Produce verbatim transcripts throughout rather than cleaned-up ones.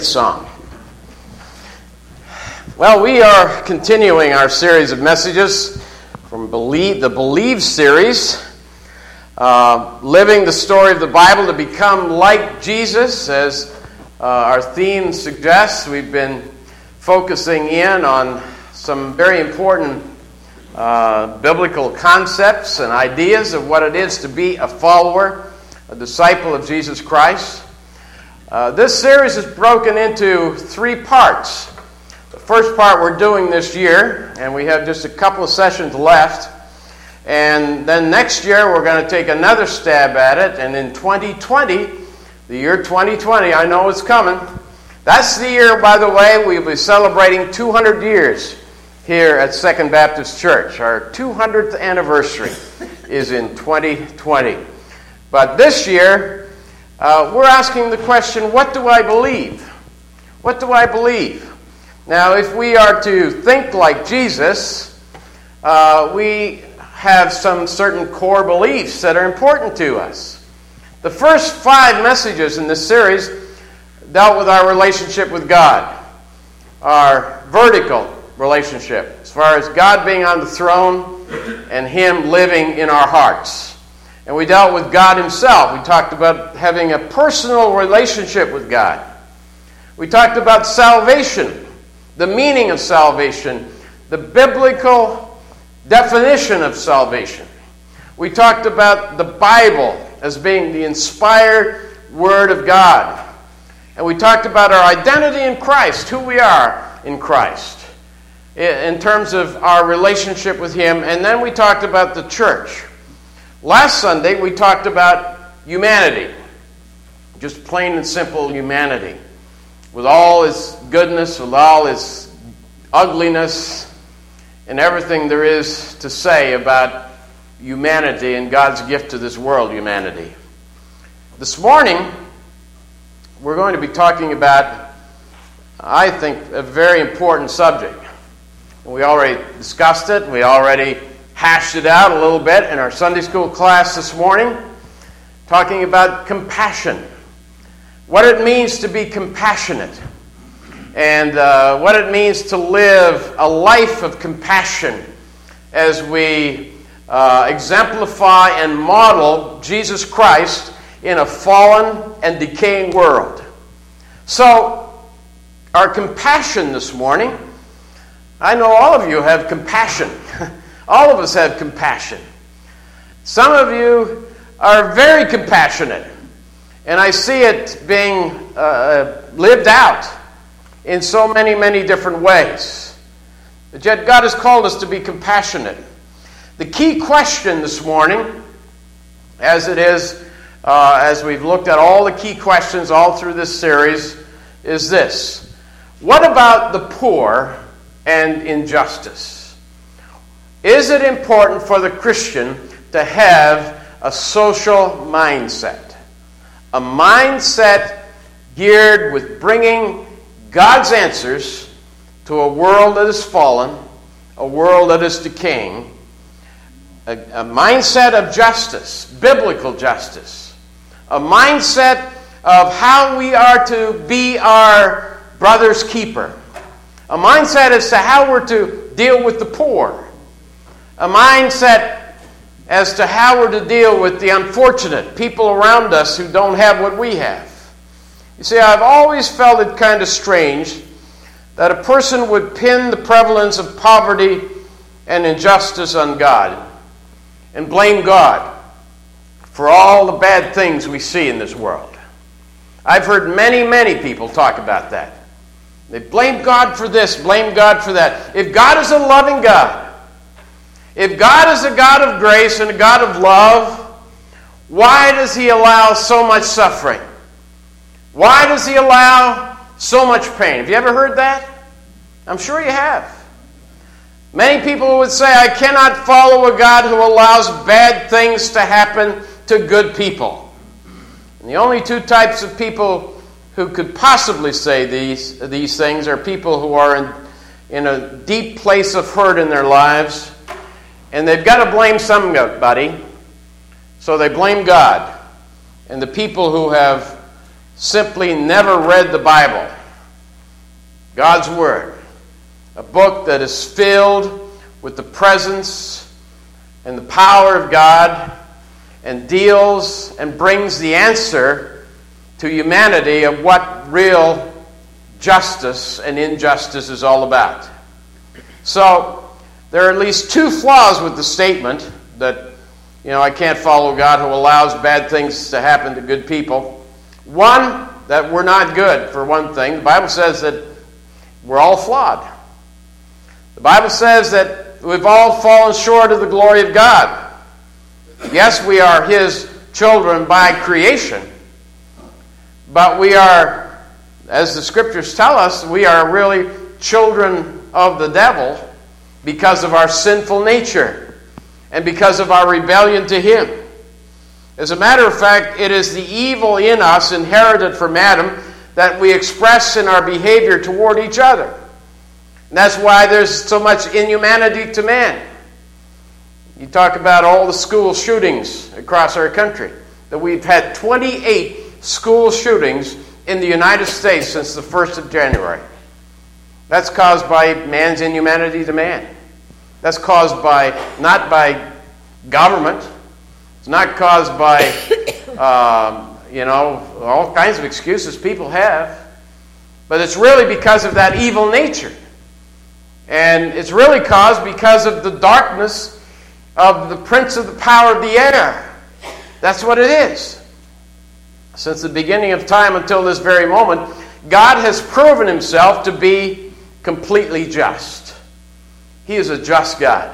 Song. Well, we are continuing our series of messages from Believe, the Believe series, uh, living the story of the Bible to become like Jesus, as uh, our theme suggests. We've been focusing in on some very important uh, biblical concepts and ideas of what it is to be a follower, a disciple of Jesus Christ. Uh, this series is broken into three parts. The first part we're doing this year, and we have just a couple of sessions left. And then next year we're going to take another stab at it. And in twenty twenty, the year twenty twenty, I know it's coming. That's the year, by the way, we'll be celebrating two hundred years here at Second Baptist Church. Our two hundredth anniversary is in twenty twenty. But this year, Uh, we're asking the question, what do I believe? What do I believe? Now, if we are to think like Jesus, uh, we have some certain core beliefs that are important to us. The first five messages in this series dealt with our relationship with God, our vertical relationship, as far as God being on the throne and Him living in our hearts. And we dealt with God Himself. We talked about having a personal relationship with God. We talked about salvation, the meaning of salvation, the biblical definition of salvation. We talked about the Bible as being the inspired Word of God. And we talked about our identity in Christ, who we are in Christ, in terms of our relationship with Him. And then we talked about the church. Last Sunday, we talked about humanity, just plain and simple humanity, with all its goodness, with all its ugliness, and everything there is to say about humanity and God's gift to this world, humanity. This morning, we're going to be talking about, I think, a very important subject. We already discussed it. We already hashed it out a little bit in our Sunday school class this morning, talking about compassion, what it means to be compassionate, and uh, what it means to live a life of compassion as we uh, exemplify and model Jesus Christ in a fallen and decaying world. So, our compassion this morning, I know all of you have compassion. All of us have compassion. Some of you are very compassionate, and I see it being uh, lived out in so many, many different ways. But yet God has called us to be compassionate. The key question this morning, as it is, uh, as we've looked at all the key questions all through this series, is this: what about the poor and injustice? Is it important for the Christian to have a social mindset? A mindset geared with bringing God's answers to a world that is fallen, a world that is decaying, a, a mindset of justice, biblical justice, a mindset of how we are to be our brother's keeper, a mindset as to how we're to deal with the poor, a mindset as to how we're to deal with the unfortunate people around us who don't have what we have. You see, I've always felt it kind of strange that a person would pin the prevalence of poverty and injustice on God and blame God for all the bad things we see in this world. I've heard many, many people talk about that. They blame God for this, blame God for that. If God is a loving God, if God is a God of grace and a God of love, why does He allow so much suffering? Why does He allow so much pain? Have you ever heard that? I'm sure you have. Many people would say, I cannot follow a God who allows bad things to happen to good people. And the only two types of people who could possibly say these, these things are people who are in, in a deep place of hurt in their lives, and they've got to blame somebody, so they blame God. And the people who have simply never read the Bible God's Word. A book that is filled with the presence and the power of God and deals and brings the answer to humanity of what real justice and injustice is all about. So, there are at least two flaws with the statement that, you know, I can't follow God who allows bad things to happen to good people. One, that we're not good, for one thing. The Bible says that we're all flawed. The Bible says that we've all fallen short of the glory of God. Yes, we are His children by creation, but we are, as the Scriptures tell us, we are really children of the devil because of our sinful nature and because of our rebellion to Him. As a matter of fact, it is the evil in us, inherited from Adam, that we express in our behavior toward each other. And that's why there's so much inhumanity to man. You talk about all the school shootings across our country, that we've had twenty-eight school shootings in the United States since the first of January. That's caused by man's inhumanity to man. That's caused by, not by government. It's not caused by, um, you know, all kinds of excuses people have. But it's really because of that evil nature. And it's really caused because of the darkness of the prince of the power of the air. That's what it is. Since the beginning of time until this very moment, God has proven Himself to be completely just. He is a just God.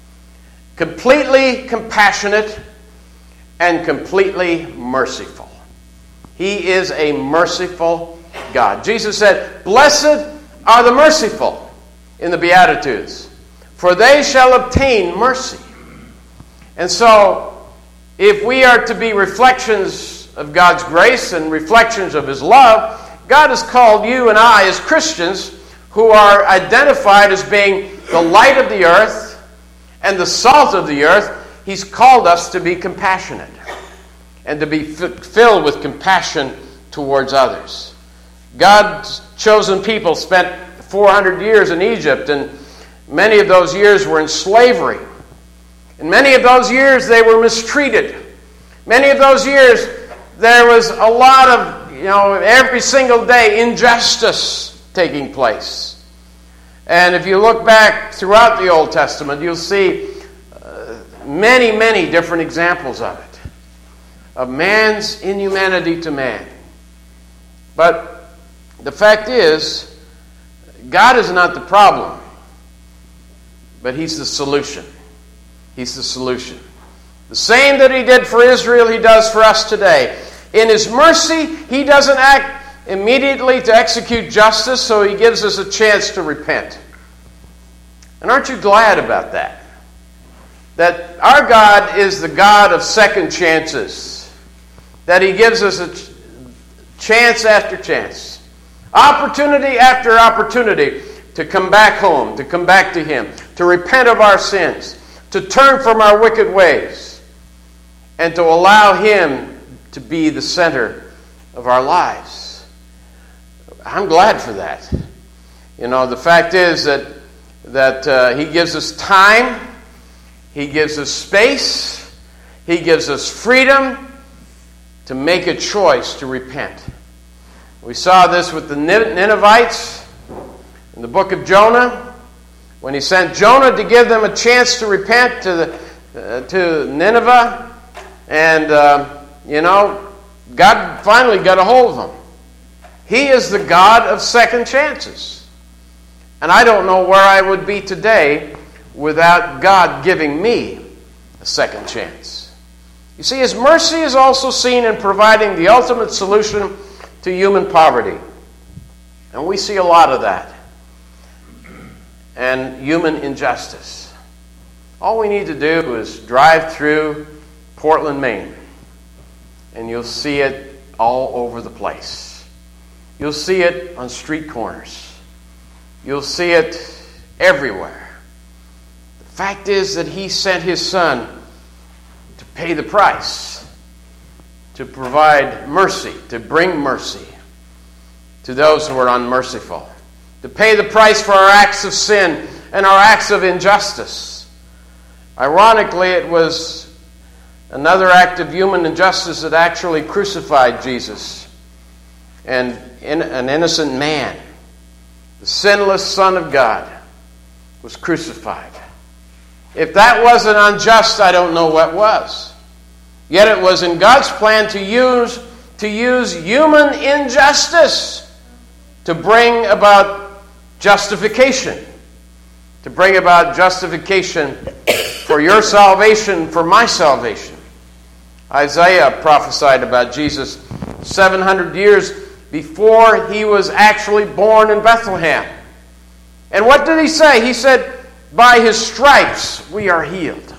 Completely compassionate and completely merciful. He is a merciful God. Jesus said, "Blessed are the merciful," in the Beatitudes, "for they shall obtain mercy." And so, if we are to be reflections of God's grace and reflections of His love, God has called you and I as Christians, who are identified as being the light of the earth and the salt of the earth, He's called us to be compassionate and to be f- filled with compassion towards others. God's chosen people spent four hundred years in Egypt, and many of those years were in slavery. In many of those years, they were mistreated. Many of those years, there was a lot of, you know, every single day, injustice taking place. And if you look back throughout the Old Testament, you'll see uh, many, many different examples of it, of man's inhumanity to man. But the fact is, God is not the problem, but He's the solution. He's the solution. The same that He did for Israel, He does for us today. In His mercy, He doesn't act immediately to execute justice, so He gives us a chance to repent. And aren't you glad about that? That our God is the God of second chances. That He gives us a ch- chance after chance. Opportunity after opportunity to come back home, to come back to Him, to repent of our sins, to turn from our wicked ways, and to allow Him to be the center of our lives. I'm glad for that. You know, the fact is that, that uh, He gives us time, He gives us space, He gives us freedom to make a choice to repent. We saw this with the Ninevites in the book of Jonah, when He sent Jonah to give them a chance to repent to the uh, to Nineveh, and uh, you know, God finally got a hold of them. He is the God of second chances, and I don't know where I would be today without God giving me a second chance. You see, His mercy is also seen in providing the ultimate solution to human poverty. And we see a lot of that. And human injustice. All we need to do is drive through Portland, Maine, and you'll see it all over the place. You'll see it on street corners. You'll see it everywhere. The fact is that He sent His Son to pay the price, to provide mercy, to bring mercy to those who are unmerciful, to pay the price for our acts of sin and our acts of injustice. Ironically, it was another act of human injustice that actually crucified Jesus, and in, an innocent man, the sinless Son of God, was crucified. If that wasn't unjust, I don't know what was. Yet it was in God's plan to use to use human injustice to bring about justification. To bring about justification for your salvation, for my salvation. Isaiah prophesied about Jesus seven hundred years before he was actually born in Bethlehem. And what did he say? He said, by his stripes we are healed.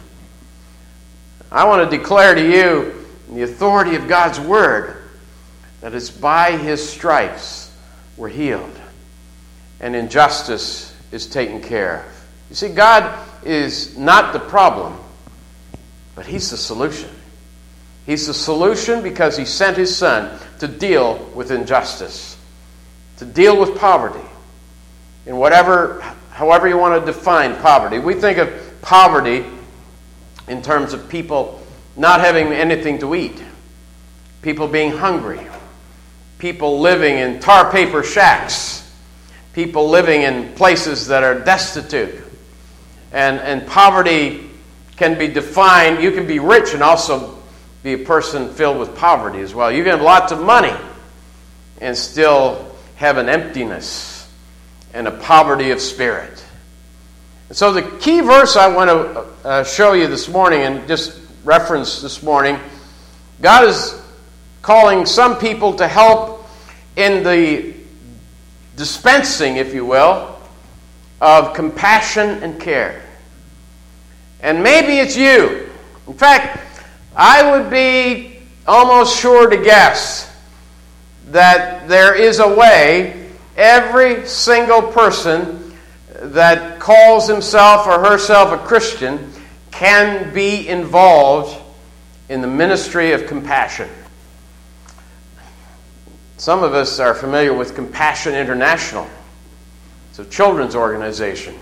I want to declare to you the authority of God's word that it's by his stripes we're healed. And injustice is taken care of. You see, God is not the problem, but he's the solution. He's the solution because he sent his Son to deal with injustice, to deal with poverty. In whatever, however you want to define poverty. We think of poverty in terms of people not having anything to eat, people being hungry, people living in tar paper shacks, people living in places that are destitute. And, and poverty can be defined, you can be rich and also be a person filled with poverty as well. You can have lots of money and still have an emptiness and a poverty of spirit. And so the key verse I want to uh, show you this morning and just reference this morning, God is calling some people to help in the dispensing, if you will, of compassion and care. And maybe it's you. In fact, I would be almost sure to guess that there is a way every single person that calls himself or herself a Christian can be involved in the ministry of compassion. Some of us are familiar with Compassion International. It's a children's organization.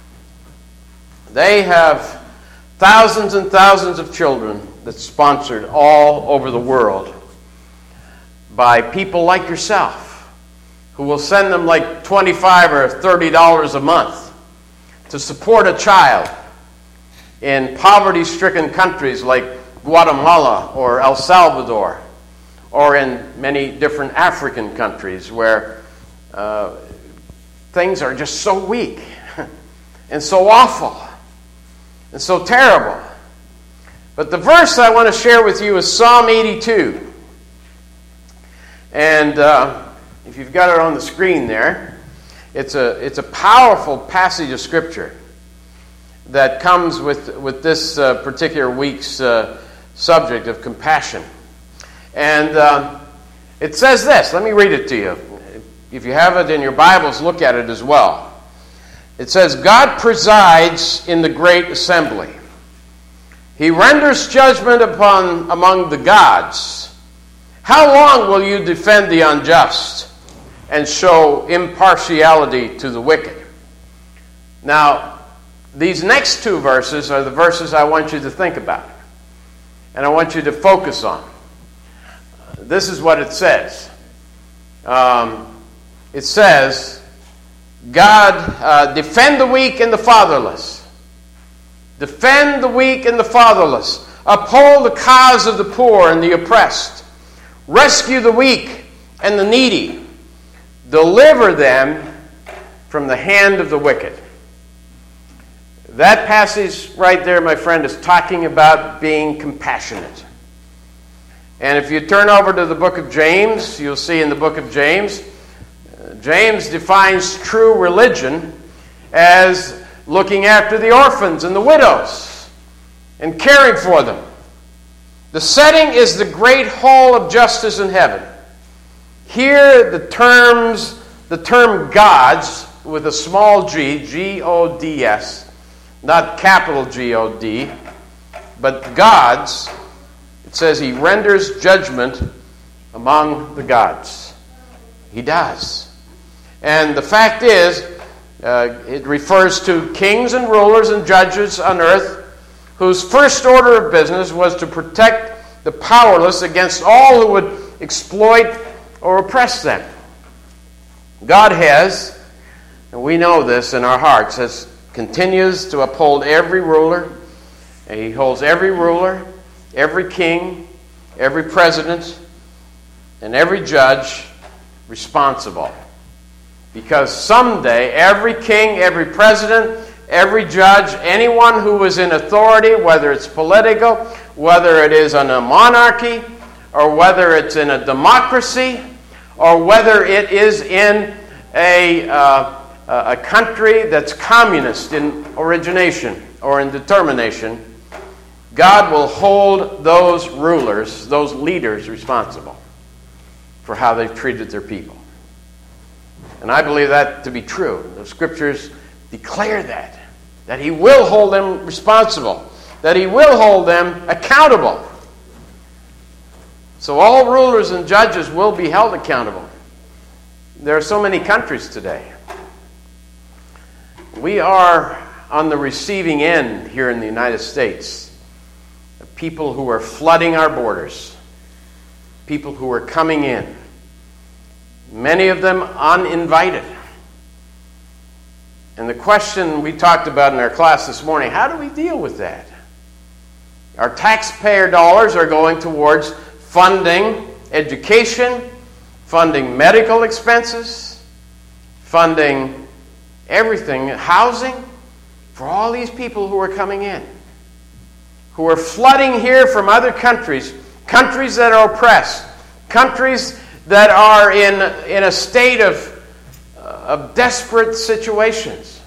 They have thousands and thousands of children that's sponsored all over the world by people like yourself who will send them like twenty-five or thirty dollars a month to support a child in poverty-stricken countries like Guatemala or El Salvador, or in many different African countries where uh, things are just so weak and so awful and so terrible. But the verse I want to share with you is Psalm eighty-two. And uh, if you've got it on the screen there, it's a it's a powerful passage of Scripture that comes with, with this uh, particular week's uh, subject of compassion. And uh, it says this. Let me read it to you. If you have it in your Bibles, look at it as well. It says, God presides in the great assembly. He renders judgment upon among the gods. How long will you defend the unjust and show impartiality to the wicked? Now, these next two verses are the verses I want you to think about. And I want you to focus on. This is what it says. Um, it says, God, uh, defend the weak and the fatherless. Defend the weak and the fatherless. Uphold the cause of the poor and the oppressed. Rescue the weak and the needy. Deliver them from the hand of the wicked. That passage right there, my friend, is talking about being compassionate. And if you turn over to the book of James, you'll see in the book of James, uh, James defines true religion as looking after the orphans and the widows and caring for them. The setting is the great hall of justice in heaven. Here the terms, the term gods with a small g, G O D S, not capital G O D, but gods. It says he renders judgment among the gods. He does. And the fact is, uh, it refers to kings and rulers and judges on earth whose first order of business was to protect the powerless against all who would exploit or oppress them. God has, and we know this in our hearts, has continues to uphold every ruler. And he holds every ruler, every king, every president, and every judge responsible. Because someday every king, every president, every judge, anyone who is in authority, whether it's political, whether it is in a monarchy, or whether it's in a democracy, or whether it is in a, uh, a country that's communist in origination or in determination, God will hold those rulers, those leaders responsible for how they've treated their people. And I believe that to be true. The Scriptures declare that, that He will hold them responsible, that He will hold them accountable. So all rulers and judges will be held accountable. There are so many countries today. We are on the receiving end here in the United States of people who are flooding our borders, people who are coming in, many of them uninvited. And the question we talked about in our class this morning, how do we deal with that? Our taxpayer dollars are going towards funding education, funding medical expenses, funding everything, housing, for all these people who are coming in, who are flooding here from other countries, countries that are oppressed, countries that are in, in a state of, uh, of desperate situations.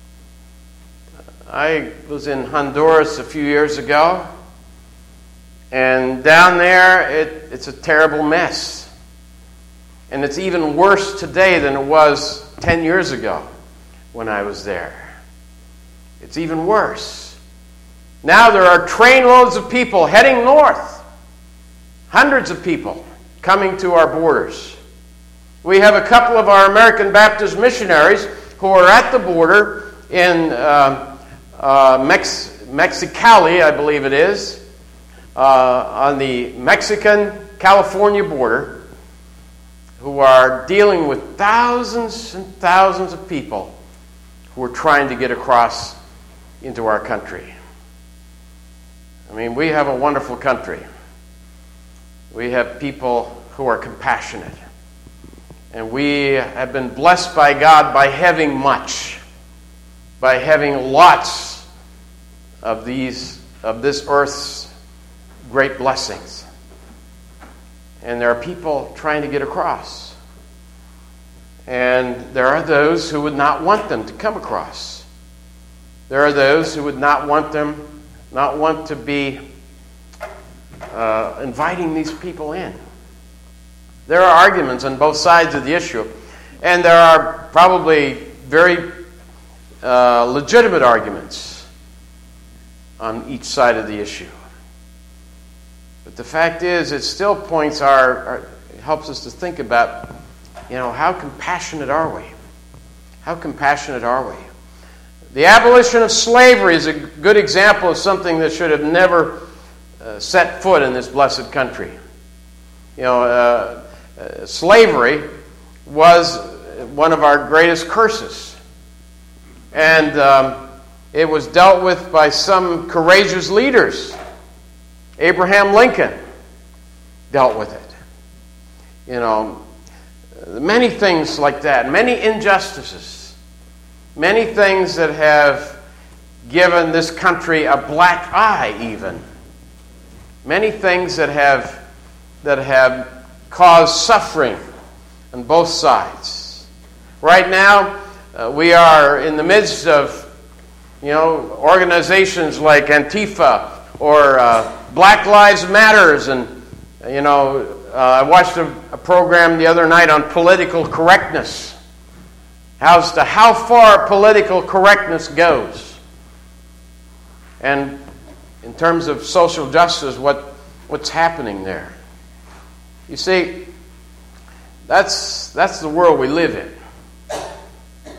I was in Honduras a few years ago, and down there it, it's a terrible mess. And it's even worse today than it was ten years ago when I was there. It's even worse. Now there are trainloads of people heading north. Hundreds of people coming to our borders. We have a couple of our American Baptist missionaries who are at the border in uh, uh, Mex- Mexicali, I believe it is, uh, on the Mexican-California border, who are dealing with thousands and thousands of people who are trying to get across into our country. I mean, we have a wonderful country. We have people who are compassionate. And we have been blessed by God by having much, by having lots of these, of this earth's great blessings. And there are people trying to get across. And there are those who would not want them to come across. There are those who would not want them, not want to be uh, inviting these people in. There are arguments on both sides of the issue, and there are probably very uh, legitimate arguments on each side of the issue. But the fact is, it still points our, our it helps us to think about, you know, how compassionate are we? How compassionate are we? The abolition of slavery is a good example of something that should have never uh, set foot in this blessed country. You know, uh, uh, slavery was one of our greatest curses. And um, it was dealt with by some courageous leaders. Abraham Lincoln dealt with it. You know, many things like that, many injustices. Many things that have given this country a black eye, even. Many things that have that have caused suffering on both sides. Right now, uh, we are in the midst of, you know, organizations like Antifa or uh, Black Lives Matters, and you know, uh, I watched a, a program the other night on political correctness. As to how far political correctness goes. And in terms of social justice, what, what's happening there. You see, that's, that's the world we live in.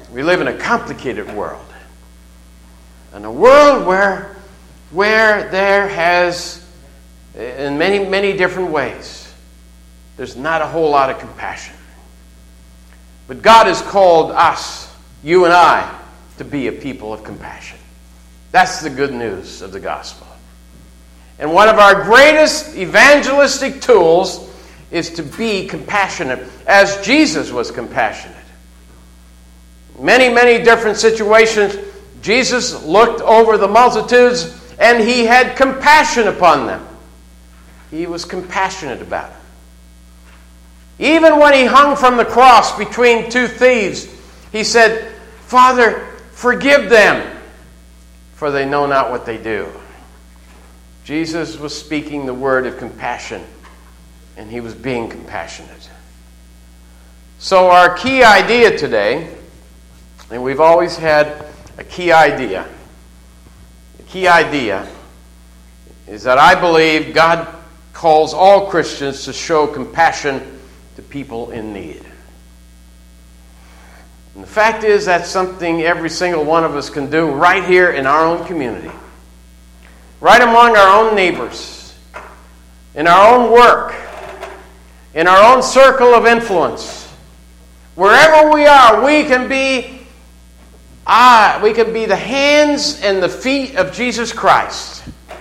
We live in a complicated world. In a world where, where there has, in many, many different ways, there's not a whole lot of compassion. But God has called us, you and I, to be a people of compassion. That's the good news of the gospel. And one of our greatest evangelistic tools is to be compassionate, as Jesus was compassionate. Many, many different situations, Jesus looked over the multitudes and he had compassion upon them. He was compassionate about them. Even when he hung from the cross between two thieves, he said, "Father, forgive them, for they know not what they do." Jesus was speaking the word of compassion, and he was being compassionate. So our key idea today, and we've always had a key idea. The key idea is that I believe God calls all Christians to show compassion to people in need. And the fact is, that's something every single one of us can do right here in our own community, right among our own neighbors, in our own work, in our own circle of influence. Wherever we are, we can be ah, we can be the hands and the feet of Jesus Christ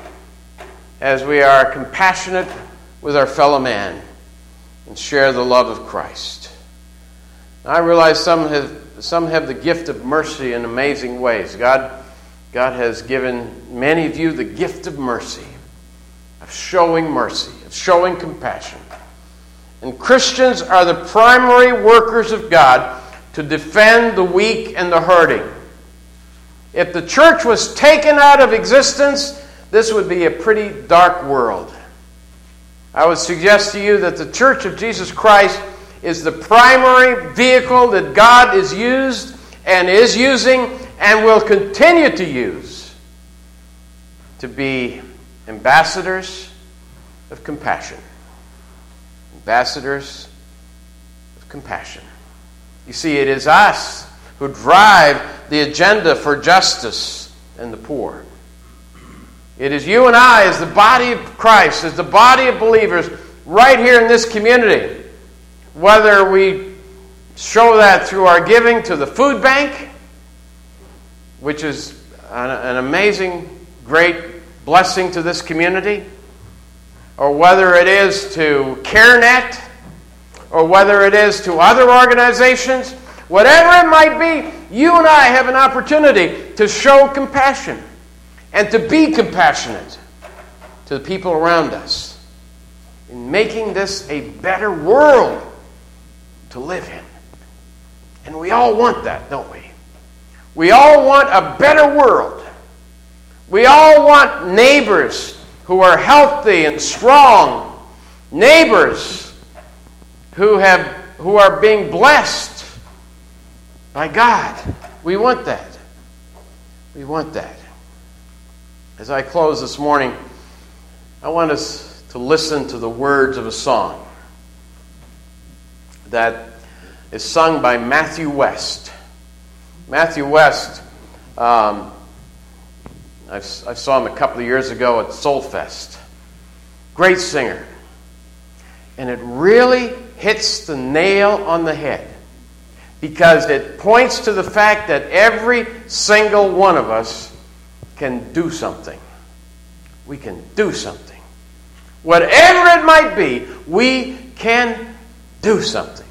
as we are compassionate with our fellow man and share the love of Christ. Now, I realize some have some have the gift of mercy in amazing ways. God, God has given many of you the gift of mercy, of showing mercy, of showing compassion. And Christians are the primary workers of God to defend the weak and the hurting. If the church was taken out of existence, this would be a pretty dark world. I would suggest to you that the Church of Jesus Christ is the primary vehicle that God is used and is using and will continue to use to be ambassadors of compassion. Ambassadors of compassion. You see, it is us who drive the agenda for justice and the poor. It is you and I, as the body of Christ, as the body of believers, right here in this community, whether we show that through our giving to the food bank, which is an, an amazing, great blessing to this community, or whether it is to CareNet, or whether it is to other organizations, whatever it might be, you and I have an opportunity to show compassion and to be compassionate to the people around us in making this a better world to live in. And we all want that, don't we? We all want a better world. We all want neighbors who are healthy and strong, neighbors who have who are being blessed by God. We want that. We want that. As I close this morning, I want us to listen to the words of a song that is sung by Matthew West. Matthew West, um, I, I saw him a couple of years ago at Soulfest. Great singer. And it really hits the nail on the head because it points to the fact that every single one of us can do something. We can do something. Whatever it might be, we can do something.